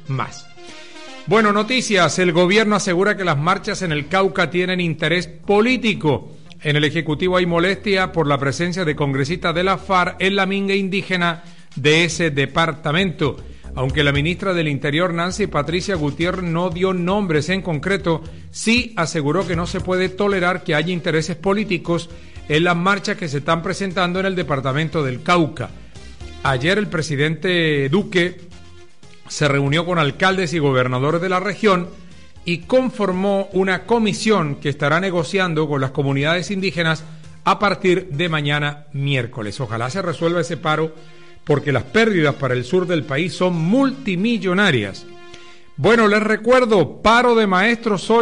más. Bueno, noticias. El gobierno asegura que las marchas en el Cauca tienen interés político. En el Ejecutivo hay molestia por la presencia de congresistas de la FARC en la minga indígena de ese departamento. Aunque la ministra del Interior, Nancy Patricia Gutiérrez, no dio nombres en concreto, sí aseguró que no se puede tolerar que haya intereses políticos en las marchas que se están presentando en el departamento del Cauca. Ayer el presidente Duque se reunió con alcaldes y gobernadores de la región y conformó una comisión que estará negociando con las comunidades indígenas a partir de mañana miércoles. Ojalá se resuelva ese paro, porque las pérdidas para el sur del país son multimillonarias. Bueno, les recuerdo, paro de maestros hoy.